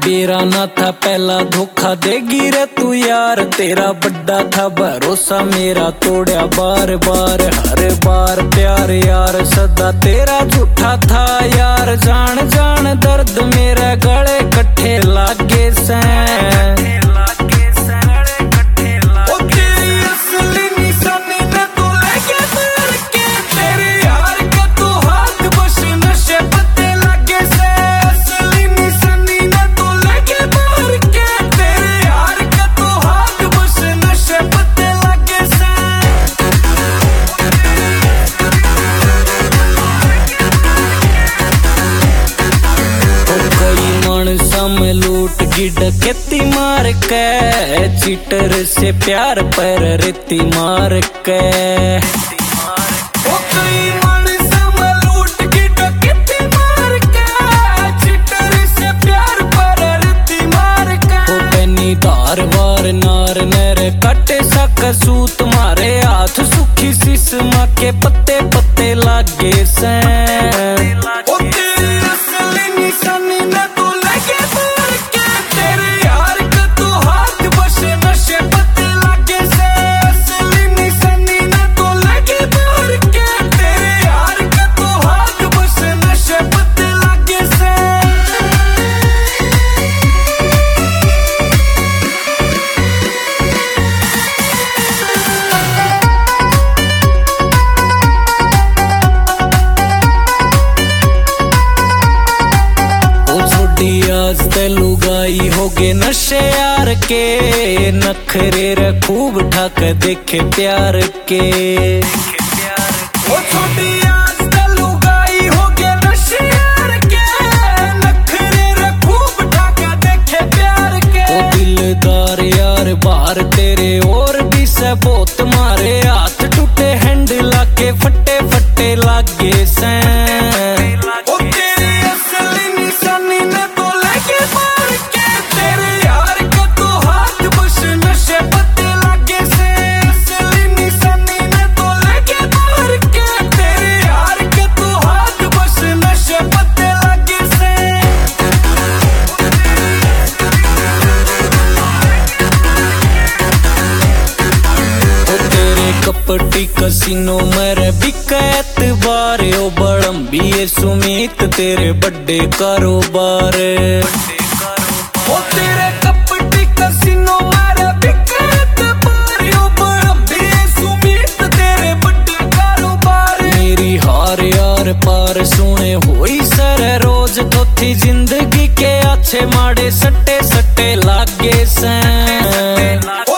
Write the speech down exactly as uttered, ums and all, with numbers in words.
बेरा ना था पहला धोखा देगी रे तू यार, तेरा बड्डा था भरोसा मेरा तोड़ा बार बार, हर बार प्यार यार सदा तेरा झूठा था यार, जान जान दर्द मेरे गले कट्ठे लागे से। में लूट की डकैती मार के, चीटर से प्यार पर रेती मार के। ओ कई मानसा में लूट की डकैती मार के, चीटर से प्यार पर रेती मार के। ओ बनी धार वार नार नर काटे सा कसू तुम्हारे हाथ सुखी सिसमा के पत्ते पत्ते लागे से। ओ तेरी असली निशानी न तो लगे लुगाई होगे नशे यार के, नखरे रे खूब ठाक देखे प्यार के। ओ छोटी आज ते लुगाई होगे नशे यार के, नखरे रे खूब ठाक देखे प्यार के। ओ दिलदार यार बाहर तेरे और भी से बहुत मारे, हाथ टूटे हैंडल के फटे फटे लागे से। कपटी कसिनो मेरे बिकैत बारे, ओ बड़म्बी सुमित तेरे बड़े कारोबार। ओ तेरे कपटी कसिनो मेरे बिकैत बारे, ओ बड़म्बी सुमित तेरे बड़े कारोबार। मेरी हार यार पार सुने होई सर रोज तो थी जिंदगी के अच्छे माड़े सट्टे सट्टे लागे से।